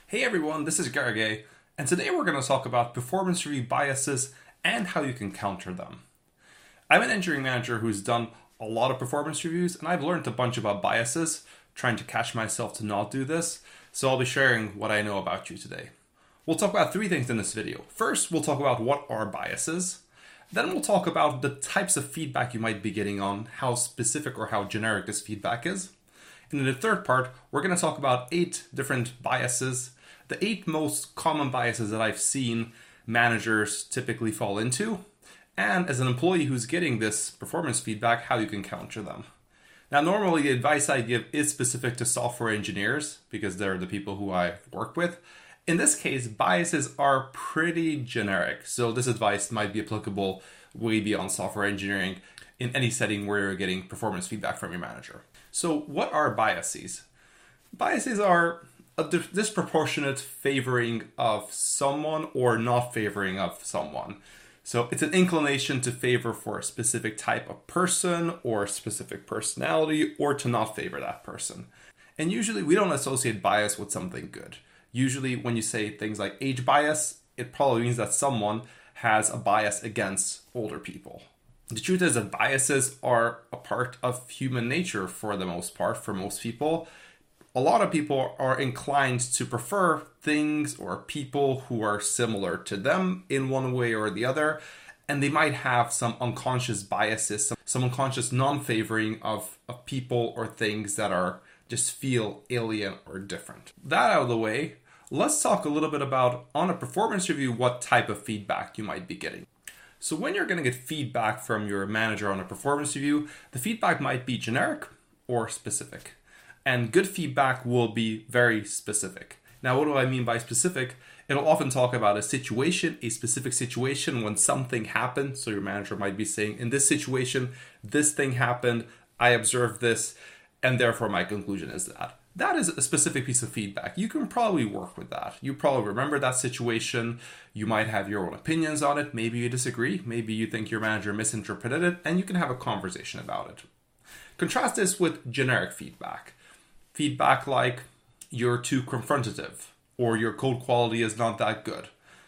Hey everyone, this is Gargay, and today we're going to talk about performance review biases and how you can counter them. I'm an engineering manager who's done a lot of performance reviews, and I've learned a bunch about biases, trying to catch myself to not do this, so I'll be sharing what I know about you today. We'll talk about three things in this video. First, we'll talk about what are biases. Then we'll talk about the types of feedback you might be getting on how specific or how generic this feedback is. And in the third part, we're going to talk about 8 different biases, the 8 most common biases that I've seen managers typically fall into, and as an employee who's getting this performance feedback, how you can counter them. Now, normally the advice I give is specific to software engineers because they're the people who I work with. In this case, biases are pretty generic, so this advice might be applicable way beyond software engineering in any setting where you're getting performance feedback from your manager. So what are biases? Biases are a disproportionate favoring of someone or not favoring of someone. So it's an inclination to favor for a specific type of person or specific personality, or to not favor that person. And usually we don't associate bias with something good. Usually when you say things like age bias, it probably means that someone has a bias against older people. The truth is that biases are a part of human nature for the most part, for most people. A lot of people are inclined to prefer things or people who are similar to them in one way or the other, and they might have some unconscious biases, some unconscious non-favoring of people or things that are just feel alien or different. That out of the way, let's talk a little bit about, on a performance review, what type of feedback you might be getting. So when you're going to get feedback from your manager on a performance review, the feedback might be generic or specific. And good feedback will be very specific. Now, what do I mean by specific? It'll often talk about a situation, a specific situation when something happened. So your manager might be saying, in this situation, this thing happened, I observed this, and therefore my conclusion is that. That is a specific piece of feedback. You can probably work with that. You probably remember that situation. You might have your own opinions on it. Maybe you disagree. Maybe you think your manager misinterpreted it, and you can have a conversation about it. Contrast this with generic feedback. Feedback like, you're too confrontative, or your code quality is not that good.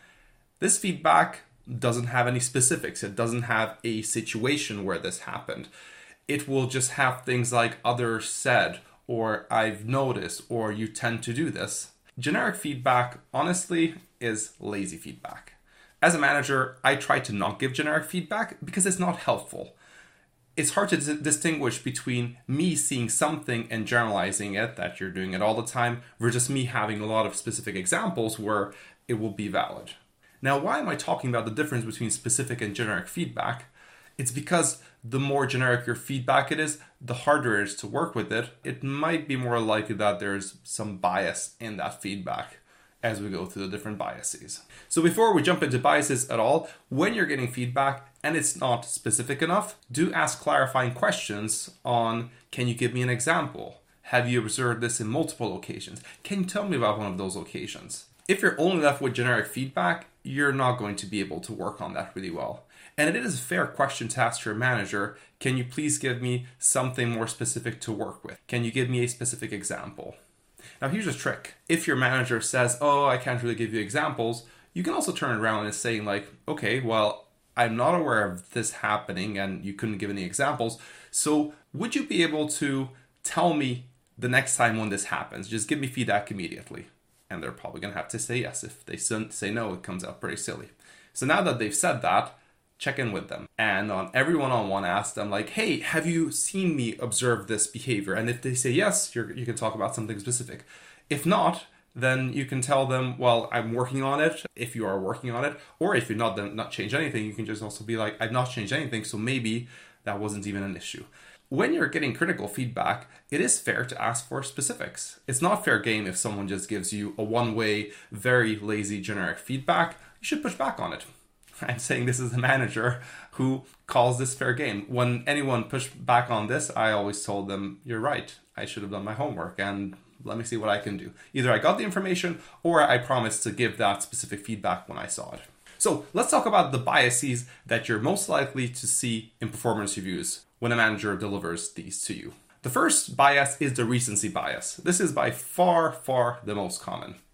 This feedback doesn't have any specifics. It doesn't have a situation where this happened. It will just have things like others said, or I've noticed, or you tend to do this. Generic feedback, honestly, is lazy feedback. As a manager, I try to not give generic feedback because it's not helpful. It's hard to distinguish between me seeing something and generalizing it, that you're doing it all the time, versus me having a lot of specific examples where it will be valid. Now, why am I talking about the difference between specific and generic feedback? It's because the more generic your feedback it is, the harder it is to work with it. It might be more likely that there's some bias in that feedback as we go through the different biases. So before we jump into biases at all, when you're getting feedback and it's not specific enough, do ask clarifying questions on, can you give me an example? Have you observed this in multiple occasions? Can you tell me about one of those occasions? If you're only left with generic feedback, you're not going to be able to work on that really well. And it is a fair question to ask your manager, can you please give me something more specific to work with? Can you give me a specific example? Now here's a trick. If your manager says, oh, I can't really give you examples, you can also turn around and say like, okay, well, I'm not aware of this happening and you couldn't give any examples. So would you be able to tell me the next time when this happens? Just give me feedback immediately. And they're probably going to have to say yes. If they say no, it comes out pretty silly. So now that they've said that, check in with them. And on every one-on-one, ask them like, hey, have you seen me observe this behavior? And if they say yes, you can talk about something specific. If not, then you can tell them, well, I'm working on it, if you are working on it. Or if you're not, then not change anything. You can just also be like, I've not changed anything, so maybe that wasn't even an issue. When you're getting critical feedback, it is fair to ask for specifics. It's not fair game if someone just gives you a one-way, very lazy, generic feedback. You should push back on it. I'm saying this as a manager who calls this fair game. When anyone pushed back on this, I always told them, you're right. I should have done my homework and let me see what I can do. Either I got the information or I promised to give that specific feedback when I saw it. So let's talk about the biases that you're most likely to see in performance reviews when a manager delivers these to you. The first bias is the recency bias. This is by far the most common.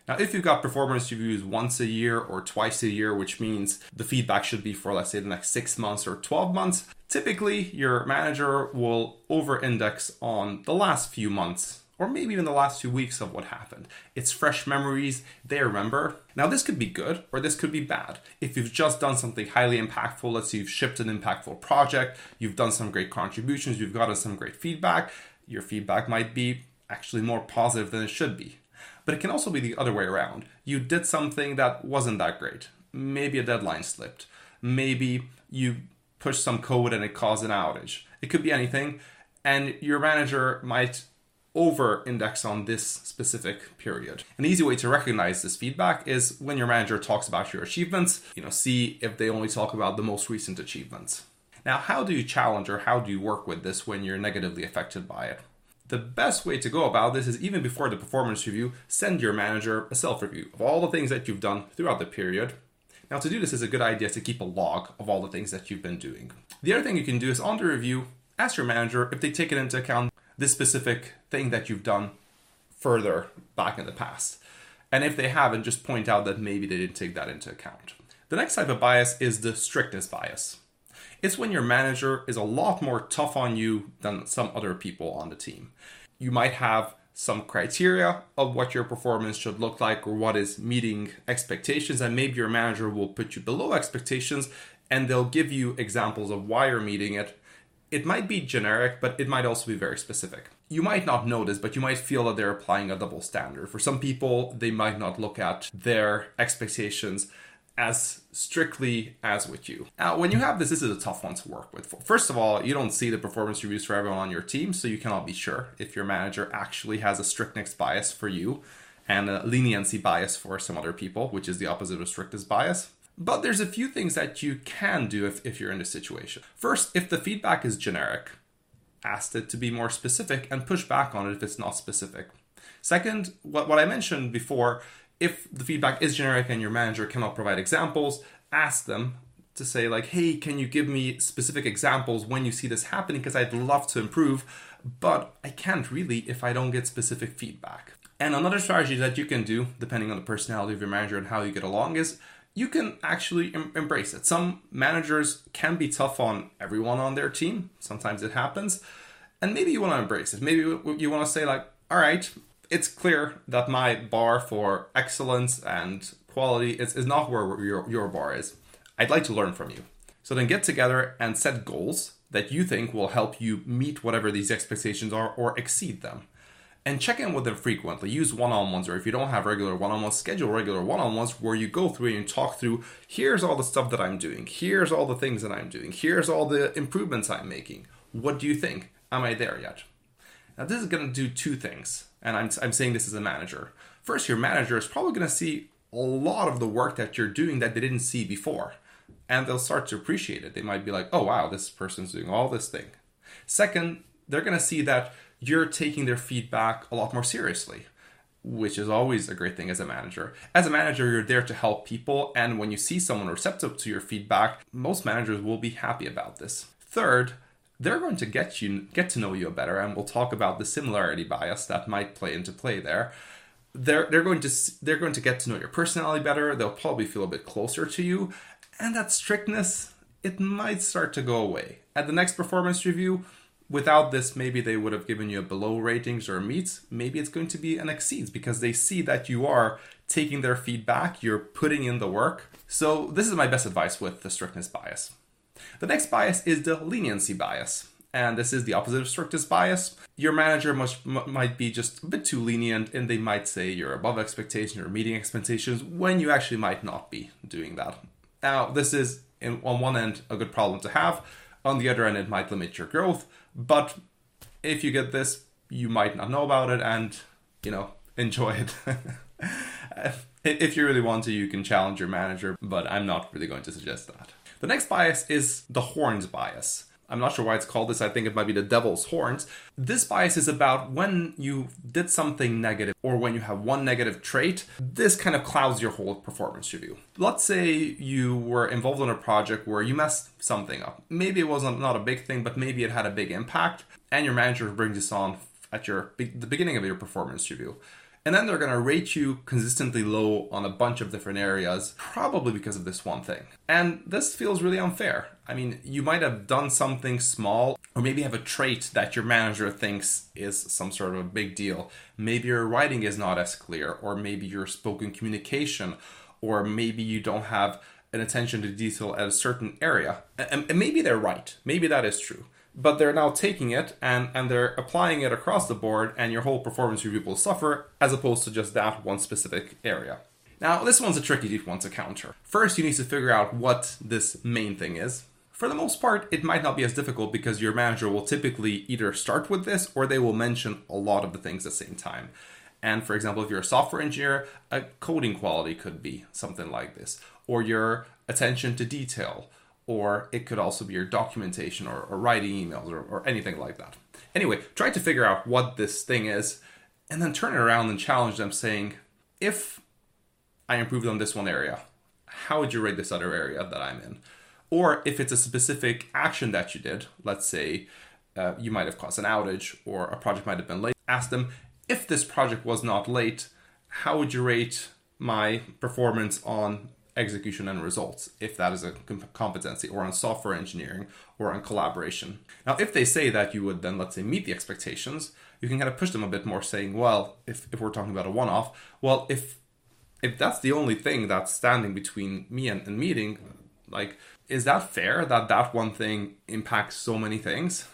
Now, if you've got performance reviews once a year or twice a year, which means the feedback should be for, let's say, the next 6 months or 12 months, typically your manager will over-index on the last few months or maybe even the last 2 weeks of what happened. It's fresh memories, they remember. Now, this could be good or this could be bad. If you've just done something highly impactful, let's say you've shipped an impactful project, you've done some great contributions, you've gotten some great feedback, your feedback might be actually more positive than it should be. But it can also be the other way around. You did something that wasn't that great. Maybe a deadline slipped. Maybe you pushed some code and it caused an outage. It could be anything. And your manager might over-index on this specific period. An easy way to recognize this feedback is when your manager talks about your achievements, see if they only talk about the most recent achievements. Now, how do you challenge or how do you work with this when you're negatively affected by it? The best way to go about this is, even before the performance review, send your manager a self-review of all the things that you've done throughout the period. Now, to do this, is a good idea to keep a log of all the things that you've been doing. The other thing you can do is, on the review, ask your manager if they take it into account this specific thing that you've done further back in the past. And if they haven't, just point out that maybe they didn't take that into account. The next type of bias is the strictness bias. It's when your manager is a lot more tough on you than some other people on the team. You might have some criteria of what your performance should look like or what is meeting expectations, and maybe your manager will put you below expectations and they'll give you examples of why you're meeting it. It might be generic, but it might also be very specific. You might not notice, but you might feel that they're applying a double standard. For some people, they might not look at their expectations as strictly as with you. Now, when you have this is a tough one to work with. First of all, you don't see the performance reviews for everyone on your team, so you cannot be sure if your manager actually has a strictness bias for you and a leniency bias for some other people, which is the opposite of strictness bias. But there's a few things that you can do if you're in this situation. First, if the feedback is generic, ask it to be more specific and push back on it if it's not specific. Second, what I mentioned before, if the feedback is generic and your manager cannot provide examples, ask them to say like, hey, can you give me specific examples when you see this happening? Because I'd love to improve, but I can't really if I don't get specific feedback. And another strategy that you can do, depending on the personality of your manager and how you get along, is you can actually embrace it. Some managers can be tough on everyone on their team. Sometimes it happens. And maybe you want to embrace it. Maybe you want to say like, all right, it's clear that my bar for excellence and quality is not where your bar is. I'd like to learn from you. So then get together and set goals that you think will help you meet whatever these expectations are or exceed them. And check in with them frequently. Use one-on-ones, or if you don't have regular one-on-ones, schedule regular one-on-ones where you go through and talk through, here's all the stuff that I'm doing. Here's all the things that I'm doing. Here's all the improvements I'm making. What do you think? Am I there yet? Now, this is going to do two things. And I'm saying this as a manager. First, your manager is probably going to see a lot of the work that you're doing that they didn't see before. And they'll start to appreciate it. They might be like, oh, wow, this person's doing all this thing. Second, they're going to see that you're taking their feedback a lot more seriously, which is always a great thing as a manager. As a manager, you're there to help people. And when you see someone receptive to your feedback, most managers will be happy about this. Third, they're going to get to know you better. And we'll talk about the similarity bias that might play into play there. They're going to get to know your personality better. They'll probably feel a bit closer to you. And that strictness, it might start to go away. At the next performance review, without this, maybe they would have given you a below ratings or a meets. Maybe it's going to be an exceeds because they see that you are taking their feedback, you're putting in the work. So this is my best advice with the strictness bias. The next bias is the leniency bias. And this is the opposite of strictness bias. Your manager might be just a bit too lenient, and they might say you're above expectation or meeting expectations when you actually might not be doing that. Now, this is, on one end, a good problem to have. On the other end, it might limit your growth. But if you get this, you might not know about it and, enjoy it. If you really want to, you can challenge your manager, but I'm not really going to suggest that. The next bias is the horns bias. I'm not sure why it's called this. I think it might be the devil's horns. This bias is about when you did something negative or when you have one negative trait, this kind of clouds your whole performance review. Let's say you were involved in a project where you messed something up. Maybe it wasn't not a big thing, but maybe it had a big impact, and your manager brings this on at the beginning of your performance review. And then they're going to rate you consistently low on a bunch of different areas, probably because of this one thing. And this feels really unfair. I mean, you might have done something small, or maybe have a trait that your manager thinks is some sort of a big deal. Maybe your writing is not as clear, or maybe your spoken communication, or maybe you don't have an attention to detail at a certain area. And maybe they're right. Maybe that is true. But they're now taking it and they're applying it across the board, and your whole performance review will suffer, as opposed to just that one specific area. Now, this one's a tricky one to counter. First, you need to figure out what this main thing is. For the most part, it might not be as difficult because your manager will typically either start with this or they will mention a lot of the things at the same time. And for example, if you're a software engineer, a coding quality could be something like this, or your attention to detail, or it could also be your documentation or writing emails or anything like that. Anyway, try to figure out what this thing is and then turn it around and challenge them saying, if I improved on this one area, how would you rate this other area that I'm in? Or if it's a specific action that you did, let's say you might have caused an outage or a project might have been late, ask them, if this project was not late, how would you rate my performance on execution and results, if that is a competency, or on software engineering, or on collaboration? Now, if they say that you would then, let's say, meet the expectations, you can kind of push them a bit more, saying, well, if we're talking about a one-off, well, if that's the only thing that's standing between me and meeting, like, is that fair that that one thing impacts so many things?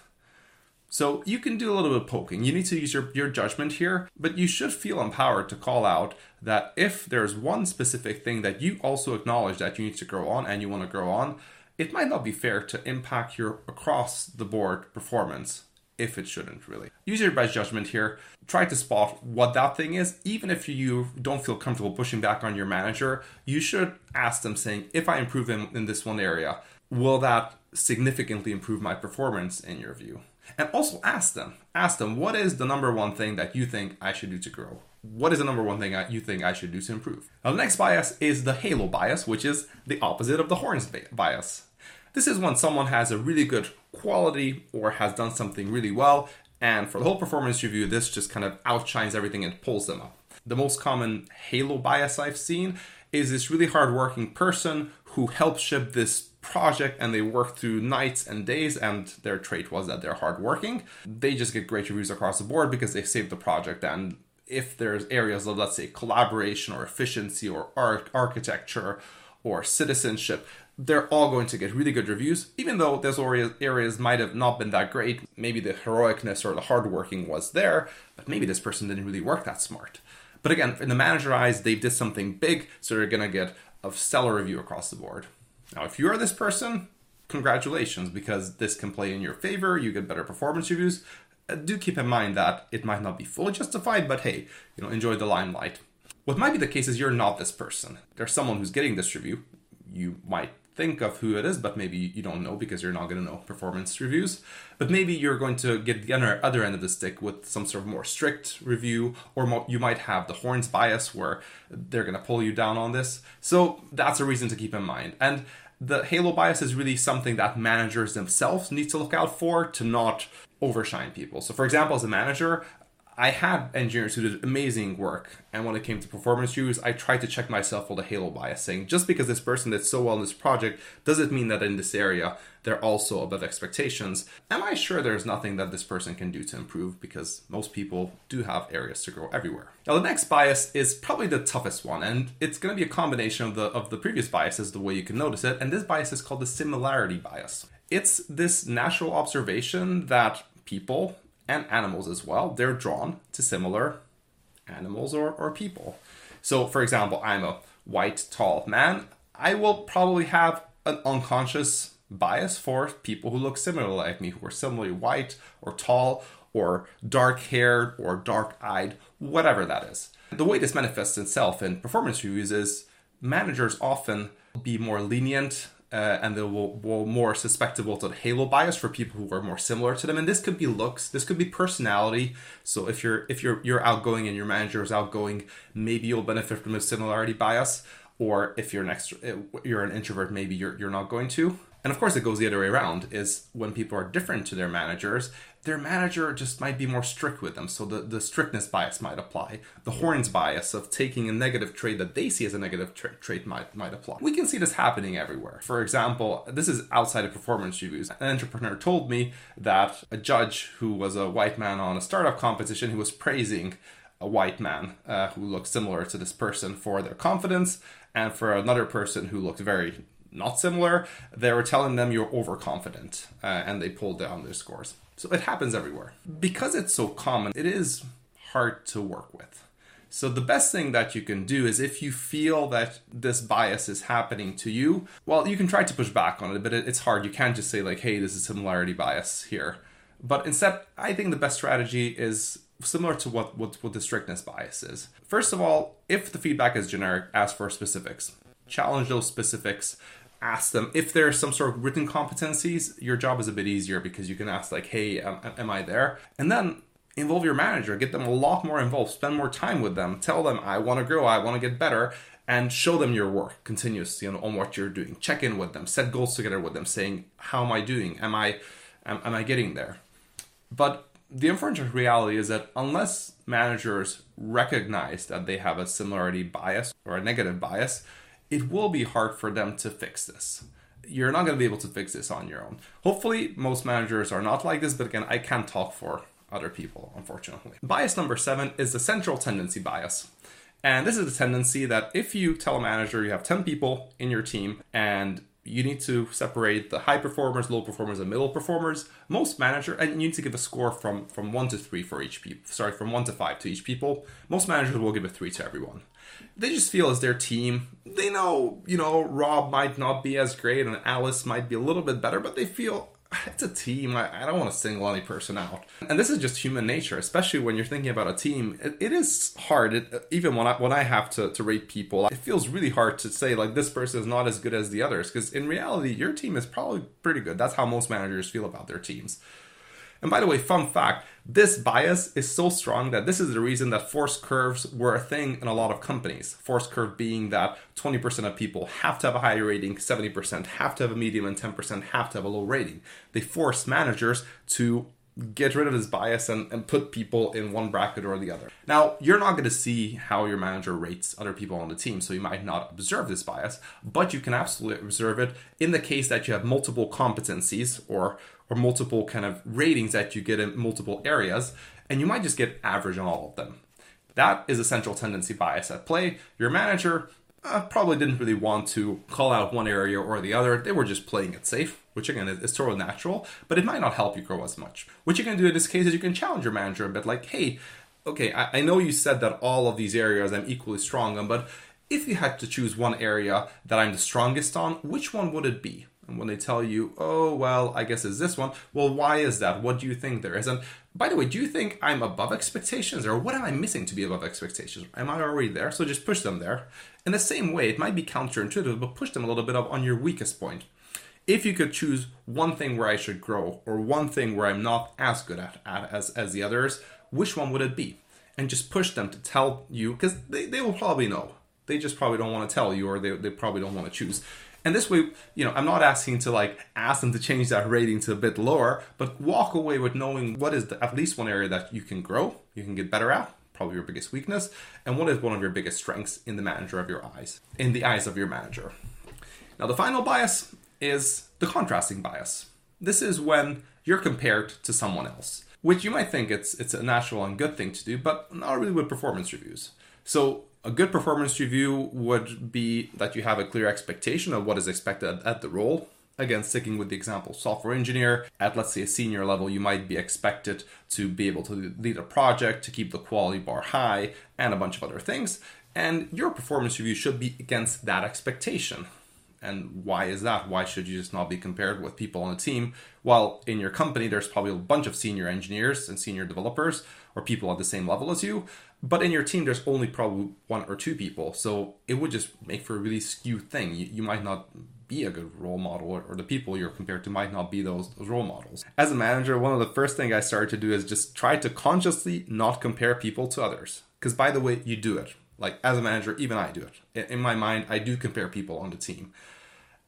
So you can do a little bit of poking. You need to use your judgment here, but you should feel empowered to call out that if there's one specific thing that you also acknowledge that you need to grow on and you want to grow on, it might not be fair to impact your across the board performance, if it shouldn't really. Use your best judgment here. Try to spot what that thing is. Even if you don't feel comfortable pushing back on your manager, you should ask them saying, if I improve in this one area, will that significantly improve my performance in your view? And also ask them, what is the number one thing that you think I should do to grow? What is the number one thing you think I should do to improve? Now, the next bias is the halo bias, which is the opposite of the horns bias. This is when someone has a really good quality or has done something really well, and for the whole performance review, this just kind of outshines everything and pulls them up. The most common halo bias I've seen is this really hardworking person who helped ship this project and they work through nights and days, and their trait was that they're hardworking. They just get great reviews across the board because they saved the project. And if there's areas of, let's say, collaboration or efficiency or architecture or citizenship, they're all going to get really good reviews, even though those areas might have not been that great. Maybe the heroicness or the hardworking was there, but maybe this person didn't really work that smart. But again, in the manager eyes, they did something big, so they're going to get a stellar review across the board. Now, if you are this person, congratulations, because this can play in your favor. You get better performance reviews. Do keep in mind that it might not be fully justified, but hey, enjoy the limelight. What might be the case is you're not this person. There's someone who's getting this review. You might think of who it is, but maybe you don't know because you're not going to know performance reviews. But maybe you're going to get the other end of the stick with some sort of more strict review, or you might have the horns bias where they're going to pull you down on this. So that's a reason to keep in mind. And the halo bias is really something that managers themselves need to look out for to not overshine people. So for example, as a manager, I had engineers who did amazing work, and when it came to performance reviews, I tried to check myself for the halo bias, saying just because this person did so well in this project, does it mean that in this area they're also above expectations? Am I sure there's nothing that this person can do to improve? Because most people do have areas to grow everywhere. Now, the next bias is probably the toughest one, and it's going to be a combination of the previous biases, the way you can notice it, and this bias is called the similarity bias. It's this natural observation that people, and animals as well, they're drawn to similar animals or people. So, for example, I'm a white, tall man. I will probably have an unconscious bias for people who look similar like me, who are similarly white or tall or dark-haired or dark-eyed, whatever that is. The way this manifests itself in performance reviews is managers often be more lenient and they will more susceptible to the halo bias for people who are more similar to them. And this could be looks, this could be personality. So if you're outgoing and your manager is outgoing, maybe you'll benefit from a similarity bias. Or if you're an introvert, maybe you're not going to. And of course, it goes the other way around, is when people are different to their managers, their manager just might be more strict with them. So the strictness bias might apply. The horns bias of taking a negative trait that they see as a negative trait might apply. We can see this happening everywhere. For example, this is outside of performance reviews. An entrepreneur told me that a judge who was a white man on a startup competition who was praising a white man who looked similar to this person for their confidence, and for another person who looked very not similar, they were telling them you're overconfident, and they pulled down their scores. So it happens everywhere. Because it's so common, it is hard to work with. So the best thing that you can do is, if you feel that this bias is happening to you, well, you can try to push back on it, but it's hard. You can't just say like, hey, this is similarity bias here. But instead, I think the best strategy is similar to what the strictness bias is. First of all, if the feedback is generic, ask for specifics. Challenge those specifics. Ask them if there's some sort of written competencies. Your job is a bit easier because you can ask like, hey, am I there? And then involve your manager, get them a lot more involved, spend more time with them, tell them, I want to grow, I want to get better, and show them your work continuously on what you're doing. Check in with them, set goals together with them, saying, how am I doing? Am I getting there? But the unfortunate reality is that unless managers recognize that they have a similarity bias or a negative bias, it will be hard for them to fix this. You're not going to be able to fix this on your own. Hopefully, most managers are not like this, but again, I can't talk for other people, unfortunately. Bias number 7 is the central tendency bias. And this is the tendency that if you tell a manager you have 10 people in your team and you need to separate the high performers, low performers, and middle performers, most managers, and you need to give a score from 1 to 3 for each people. Sorry, from 1 to 5 to each people. Most managers will give a 3 to everyone. They just feel as their team, they know, Rob might not be as great and Alice might be a little bit better, but they feel it's a team. I don't want to single any person out. And this is just human nature, especially when you're thinking about a team. It is hard. Even when I have to rate people, it feels really hard to say like this person is not as good as the others, because in reality, your team is probably pretty good. That's how most managers feel about their teams. And by the way, fun fact, this bias is so strong that this is the reason that force curves were a thing in a lot of companies. Force curve being that 20% of people have to have a high rating, 70% have to have a medium, and 10% have to have a low rating. They force managers to get rid of this bias and put people in one bracket or the other. Now, you're not going to see how your manager rates other people on the team, so you might not observe this bias, but you can absolutely observe it in the case that you have multiple competencies or multiple kind of ratings that you get in multiple areas, and you might just get average on all of them. That is a central tendency bias at play. Your manager probably didn't really want to call out one area or the other. They were just playing it safe, which again is totally natural, but it might not help you grow as much. What you can do in this case is you can challenge your manager a bit like, hey, okay, I know you said that all of these areas I'm equally strong on, but if you had to choose one area that I'm the strongest on, which one would it be? And when they tell you, oh, well, I guess it's this one, well, why is that? What do you think there is? And by the way, do you think I'm above expectations, or what am I missing to be above expectations? Am I already there? So just push them there. In the same way, it might be counterintuitive, but push them a little bit up on your weakest point. If you could choose one thing where I should grow, or one thing where I'm not as good at as the others, which one would it be? And just push them to tell you, because they will probably know. They just probably don't want to tell you, or they probably don't want to choose. And this way, I'm not asking to ask them to change that rating to a bit lower, but walk away with knowing what is at least one area that you can grow, you can get better at, probably your biggest weakness, and what is one of your biggest strengths in the eyes of your manager. Now, the final bias is the contrasting bias. This is when you're compared to someone else, which you might think it's a natural and good thing to do, but not really with performance reviews. So a good performance review would be that you have a clear expectation of what is expected at the role. Again, sticking with the example, software engineer, at let's say a senior level, you might be expected to be able to lead a project, to keep the quality bar high, and a bunch of other things. And your performance review should be against that expectation. And why is that? Why should you just not be compared with people on a team? While in your company, there's probably a bunch of senior engineers and senior developers or people at the same level as you. But in your team, there's only probably 1 or 2 people. So it would just make for a really skewed thing. You might not be a good role model, or the people you're compared to might not be those role models. As a manager, one of the first things I started to do is just try to consciously not compare people to others. Because by the way, you do it. As a manager, even I do it. In my mind, I do compare people on the team.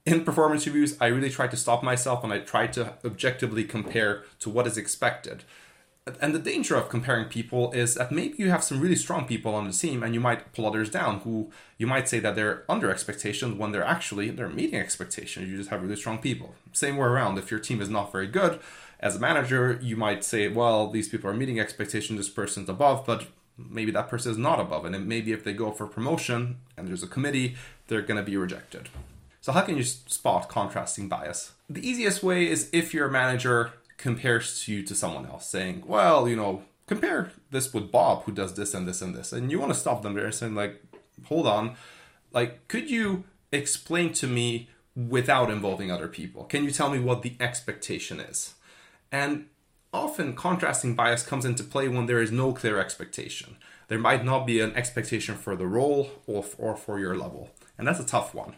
In performance reviews, I really try to stop myself and I try to objectively compare to what is expected. And the danger of comparing people is that maybe you have some really strong people on the team and you might pull others down who you might say that they're under expectations when they're meeting expectations. You just have really strong people. Same way around. If your team is not very good, as a manager, you might say, well, these people are meeting expectations, this person's above, but maybe that person is not above. And maybe if they go for promotion and there's a committee, they're going to be rejected. So how can you spot contrasting bias? The easiest way is if your manager compares you to someone else, saying, well, compare this with Bob who does this and this and this. And you want to stop them there and saying, like, hold on, like, could you explain to me without involving other people? Can you tell me what the expectation is? And often contrasting bias comes into play when there is no clear expectation. There might not be an expectation for the role or for your level. And that's a tough one.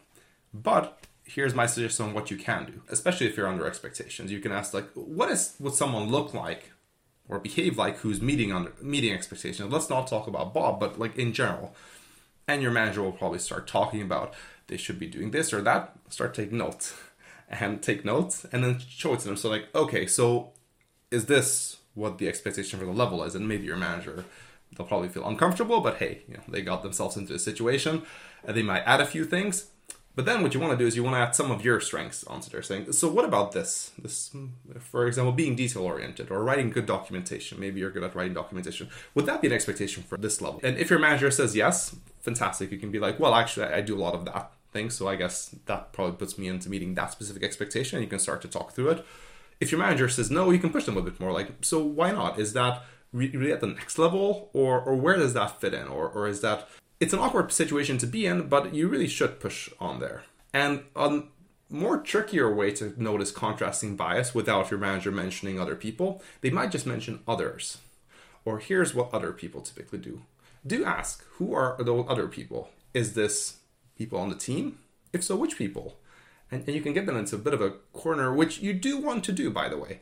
But here's my suggestion on what you can do, especially if you're under expectations. You can ask, like, would someone look like or behave like who's meeting expectations? Let's not talk about Bob, but like in general. And your manager will probably start talking about they should be doing this or that. Start taking notes and then show it to them. So like, okay, so is this what the expectation for the level is? And maybe your manager, they'll probably feel uncomfortable, but hey, they got themselves into a situation and they might add a few things. But then what you want to do is you want to add some of your strengths onto their saying, so what about this? This, for example, being detail-oriented or writing good documentation. Maybe you're good at writing documentation. Would that be an expectation for this level? And if your manager says yes, fantastic. You can be like, well, actually, I do a lot of that thing, so I guess that probably puts me into meeting that specific expectation. You can start to talk through it. If your manager says no, you can push them a bit more. Like, so why not? Is that really at the next level? Or where does that fit in? Or is that... It's an awkward situation to be in, but you really should push on there. And a more trickier way to notice contrasting bias without your manager mentioning other people, they might just mention others. Or here's what other people typically do. Do ask, who are those other people? Is this people on the team? If so, which people? And you can get them into a bit of a corner, which you do want to do, by the way.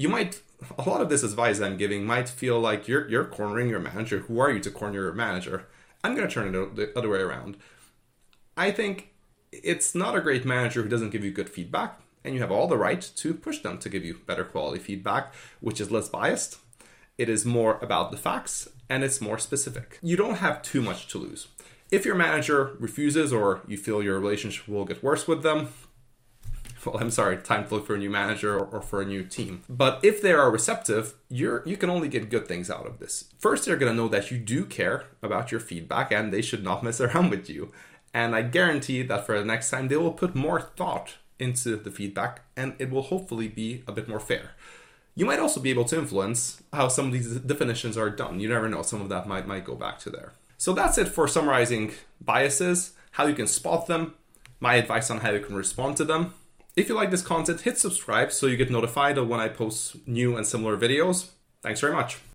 A lot of this advice I'm giving might feel like you're cornering your manager. Who are you to corner your manager? I'm going to turn it the other way around. I think it's not a great manager who doesn't give you good feedback, and you have all the right to push them to give you better quality feedback, which is less biased. It is more about the facts, and it's more specific. You don't have too much to lose. If your manager refuses or you feel your relationship will get worse with them, well, I'm sorry, time to look for a new manager or for a new team. But if they are receptive, you can only get good things out of this. First, they're going to know that you do care about your feedback and they should not mess around with you. And I guarantee that for the next time, they will put more thought into the feedback and it will hopefully be a bit more fair. You might also be able to influence how some of these definitions are done. You never know, some of that might go back to there. So that's it for summarizing biases, how you can spot them, my advice on how you can respond to them. If you like this content, hit subscribe so you get notified of when I post new and similar videos. Thanks very much.